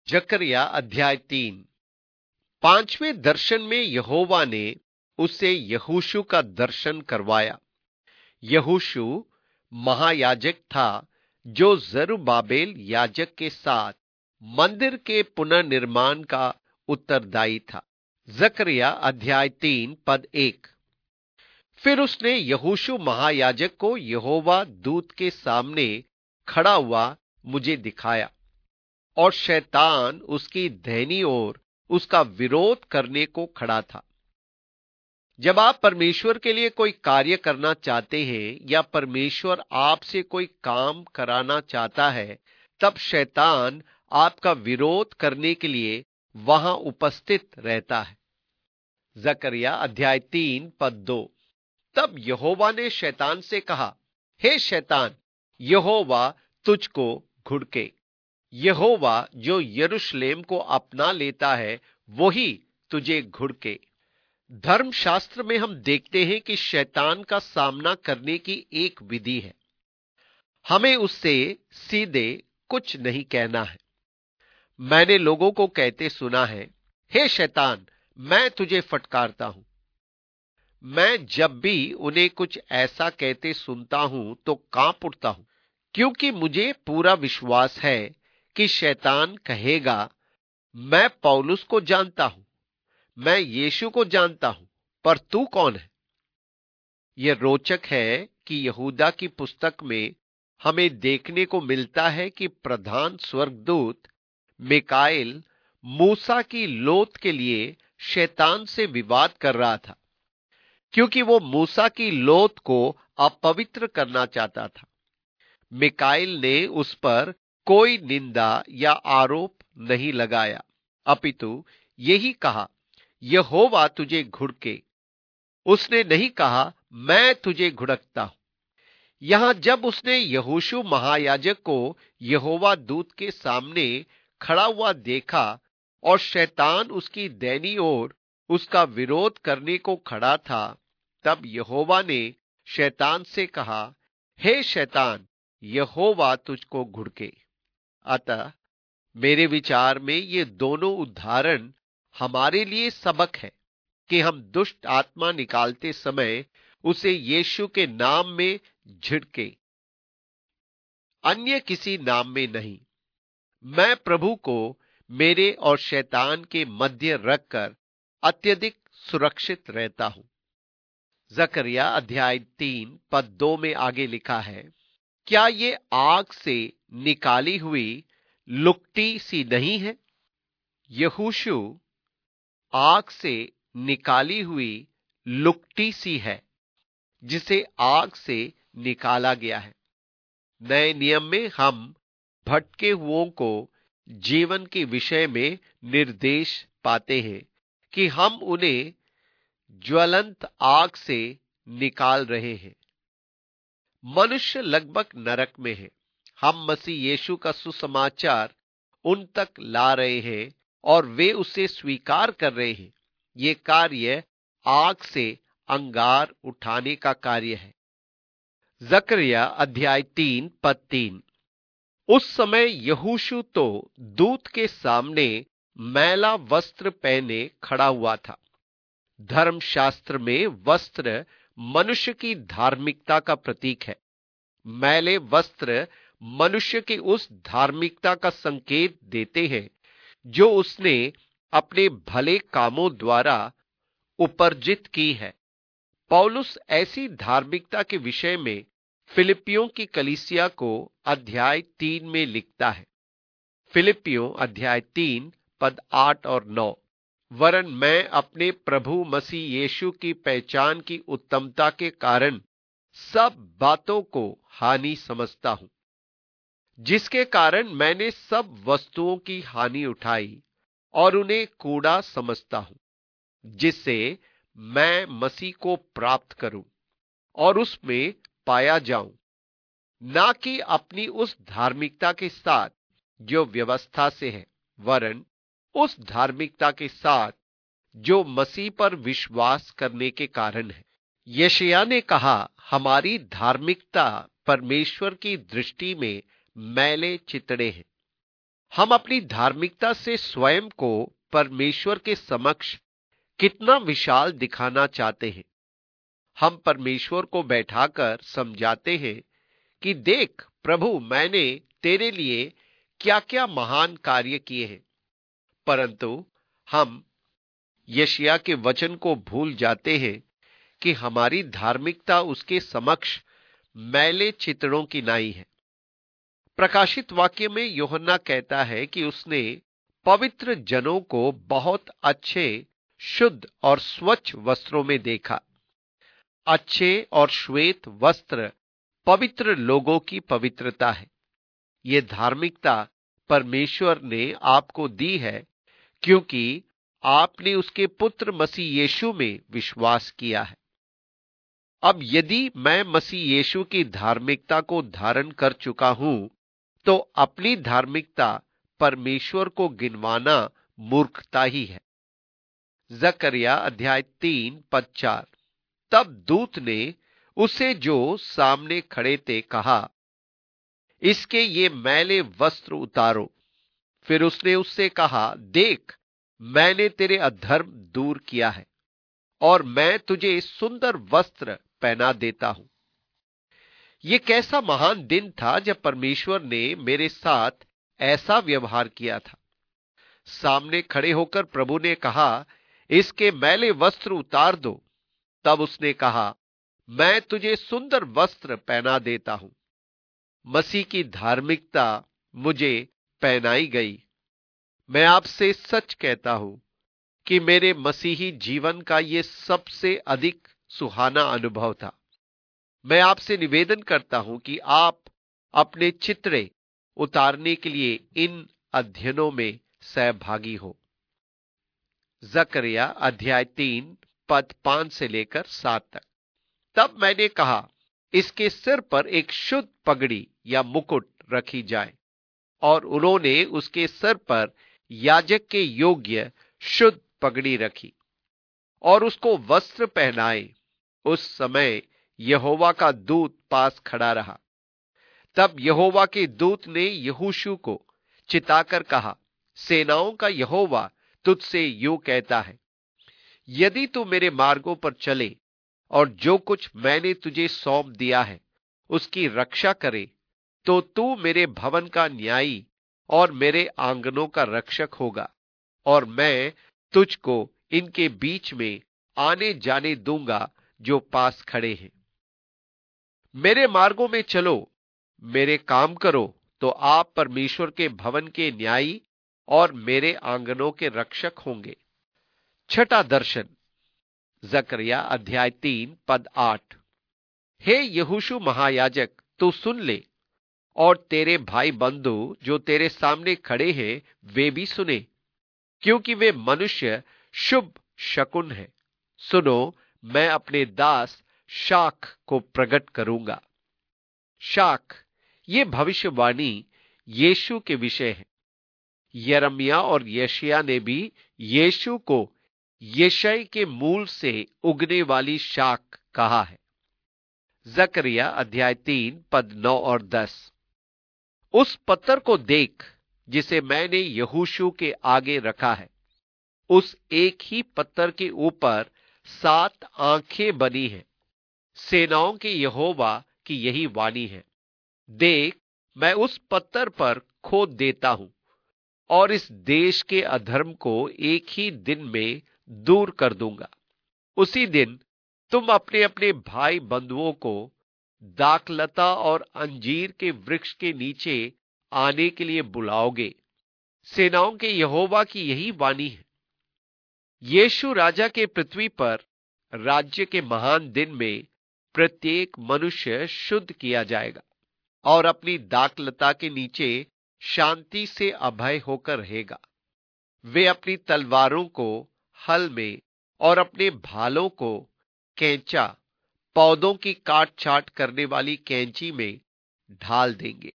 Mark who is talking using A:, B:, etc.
A: जकरिया अध्याय 3। पांचवें दर्शन में यहोवा ने उसे यहोशू का दर्शन करवाया। यहोशू महायाजक था जो जरुब्बाबेल याजक के साथ मंदिर के पुनर्निर्माण का उत्तरदायी था। जकरिया अध्याय 3 पद 1। फिर उसने यहोशू महायाजक को यहोवा दूत के सामने खड़ा हुआ मुझे दिखाया, और शैतान उसकी दाहिनी ओर उसका विरोध करने को खड़ा था। जब आप परमेश्वर के लिए कोई कार्य करना चाहते हैं या परमेश्वर आपसे कोई काम कराना चाहता है, तब शैतान आपका विरोध करने के लिए वहां उपस्थित रहता है। जकरिया अध्याय 3 पद 2। तब यहोवा ने शैतान से कहा, हे शैतान, यहोवा तुझको घुड़के। यहोवा जो यरूशलेम को अपना लेता है वही तुझे घुड़के। धर्मशास्त्र में हम देखते हैं कि शैतान का सामना करने की एक विधि है। हमें उससे सीधे कुछ नहीं कहना है। मैंने लोगों को कहते सुना है, हे शैतान, मैं तुझे फटकारता हूं। मैं जब भी उन्हें कुछ ऐसा कहते सुनता हूं तो कांप उठता हूं, क्योंकि मुझे पूरा विश्वास है कि शैतान कहेगा, मैं पौलुस को जानता हूं, मैं यीशु को जानता हूं, पर तू कौन है? यह रोचक है कि यहूदा की पुस्तक में हमें देखने को मिलता है कि प्रधान स्वर्गदूत मिकाएल मूसा की लोथ के लिए शैतान से विवाद कर रहा था, क्योंकि वो मूसा की लोथ को अपवित्र करना चाहता था। मिकाएल ने उस पर कोई निंदा या आरोप नहीं लगाया, अपितु यही कहा, यहोवा तुझे घुड़के। उसने नहीं कहा, मैं तुझे घुड़कता हूं। यहां जब उसने यहोशू महायाजक को यहोवा दूत के सामने खड़ा हुआ देखा और शैतान उसकी दाहिनी ओर उसका विरोध करने को खड़ा था, तब यहोवा ने शैतान से कहा, हे शैतान, यहोवा तुझको घुड़के। अतः मेरे विचार में ये दोनों उदाहरण हमारे लिए सबक है कि हम दुष्ट आत्मा निकालते समय उसे यीशु के नाम में झिड़के, अन्य किसी नाम में नहीं। मैं प्रभु को मेरे और शैतान के मध्य रखकर अत्यधिक सुरक्षित रहता हूं। जकरिया अध्याय 3 पद 2 में आगे लिखा है, क्या ये आग से निकाली हुई लुकटी सी नहीं है? यहोशू आग से निकाली हुई लुकटी सी है जिसे आग से निकाला गया है। नए नियम में हम भटके हुओं को जीवन के विषय में निर्देश पाते हैं कि हम उन्हें ज्वलंत आग से निकाल रहे हैं। मनुष्य लगभग नरक में है। हम मसीह यीशु का सुसमाचार उन तक ला रहे हैं और वे उसे स्वीकार कर रहे हैं। ये कार्य आग से अंगार उठाने का कार्य है। जकरिया अध्याय 3 पद 3। उस समय यहोशू तो दूत के सामने मैला वस्त्र पहने खड़ा हुआ था। धर्मशास्त्र में वस्त्र मनुष्य की धार्मिकता का प्रतीक है। मैले वस्त्र मनुष्य की उस धार्मिकता का संकेत देते हैं जो उसने अपने भले कामों द्वारा उपार्जित की है। पौलुस ऐसी धार्मिकता के विषय में फिलिपियों की कलीसिया को अध्याय 3 में लिखता है। फिलिपियों अध्याय 3 पद 8 और 9। वरन मैं अपने प्रभु मसीह यीशु की पहचान की उत्तमता के कारण सब बातों को हानि समझता हूं, जिसके कारण मैंने सब वस्तुओं की हानि उठाई और उन्हें कूड़ा समझता हूं, जिससे मैं मसीह को प्राप्त करूं और उसमें पाया जाऊं, ना कि अपनी उस धार्मिकता के साथ जो व्यवस्था से है, वरन उस धार्मिकता के साथ जो मसीह पर विश्वास करने के कारण है। यशायाह ने कहा, हमारी धार्मिकता परमेश्वर की दृष्टि में मैले चितड़े हैं। हम अपनी धार्मिकता से स्वयं को परमेश्वर के समक्ष कितना विशाल दिखाना चाहते हैं। हम परमेश्वर को बैठाकर समझाते हैं कि देख प्रभु, मैंने तेरे लिए क्या क्या महान कार्य किए हैं, परंतु हम यशायाह के वचन को भूल जाते हैं कि हमारी धार्मिकता उसके समक्ष मैले चितड़ों की नाई है। प्रकाशित वाक्य में यूहन्ना कहता है कि उसने पवित्र जनों को बहुत अच्छे, शुद्ध और स्वच्छ वस्त्रों में देखा। अच्छे और श्वेत वस्त्र पवित्र लोगों की पवित्रता है। यह धार्मिकता परमेश्वर ने आपको दी है क्योंकि आपने उसके पुत्र मसीह यीशु में विश्वास किया है। अब यदि मैं मसीह यीशु की धार्मिकता को धारण कर चुका हूं, तो अपनी धार्मिकता परमेश्वर को गिनवाना मूर्खता ही है। जकरिया अध्याय 3 पद 4। तब दूत ने उसे जो सामने खड़े थे कहा, इसके ये मैले वस्त्र उतारो। फिर उसने उससे कहा, देख मैंने तेरे अधर्म दूर किया है और मैं तुझे सुंदर वस्त्र पहना देता हूं। यह कैसा महान दिन था जब परमेश्वर ने मेरे साथ ऐसा व्यवहार किया था। सामने खड़े होकर प्रभु ने कहा, इसके मैले वस्त्र उतार दो। तब उसने कहा, मैं तुझे सुंदर वस्त्र पहना देता हूं। मसीह की धार्मिकता मुझे पहनाई गई। मैं आपसे सच कहता हूं कि मेरे मसीही जीवन का यह सबसे अधिक सुहाना अनुभव था। मैं आपसे निवेदन करता हूं कि आप अपने चित्रे उतारने के लिए इन अध्ययनों में सहभागी हो। जकरिया अध्याय 3 पद 5 से लेकर 7 तक। तब मैंने कहा, इसके सिर पर एक शुद्ध पगड़ी या मुकुट रखी जाए, और उन्होंने उसके सिर पर याजक के योग्य शुद्ध पगड़ी रखी और उसको वस्त्र पहनाए। उस समय यहोवा का दूत पास खड़ा रहा। तब यहोवा के दूत ने यहोशू को चिताकर कहा, सेनाओं का यहोवा तुझसे यूं कहता है, यदि तू मेरे मार्गों पर चले और जो कुछ मैंने तुझे सौंप दिया है उसकी रक्षा करे, तो तू मेरे भवन का न्यायी और मेरे आंगनों का रक्षक होगा, और मैं तुझको इनके बीच में आने जाने दूंगा जो पास खड़े हैं। मेरे मार्गों में चलो, मेरे काम करो, तो आप परमेश्वर के भवन के न्यायी और मेरे आंगनों के रक्षक होंगे। छठा दर्शन, जकरिया अध्याय 3 पद 8। हे यहोशू महायाजक, तू सुन ले, और तेरे भाई बंधु जो तेरे सामने खड़े हैं वे भी सुने, क्योंकि वे मनुष्य शुभ शकुन है। सुनो, मैं अपने दास शाख को प्रकट करूंगा। शाख, ये भविष्यवाणी यीशु के विषय है। यिर्मयाह और यशायाह ने भी यीशु को यिशै के मूल से उगने वाली शाख कहा है। जकरिया अध्याय 3 पद 9 और 10। उस पत्थर को देख जिसे मैंने यहोशू के आगे रखा है। उस एक ही पत्थर के ऊपर 7 आंखें बनी हैं। सेनाओं के यहोवा की यही वाणी है, देख मैं उस पत्थर पर खोद देता हूं और इस देश के अधर्म को एक ही दिन में दूर कर दूंगा। उसी दिन तुम अपने अपने भाई बंधुओं को दाखलता और अंजीर के वृक्ष के नीचे आने के लिए बुलाओगे। सेनाओं के यहोवा की यही वाणी है। यीशु राजा के पृथ्वी पर राज्य के महान दिन में प्रत्येक मनुष्य शुद्ध किया जाएगा और अपनी दाखलता के नीचे शांति से अभय होकर रहेगा। वे अपनी तलवारों को हल में और अपने भालों को कैंचा, पौधों की काट छाट करने वाली कैंची में ढाल देंगे।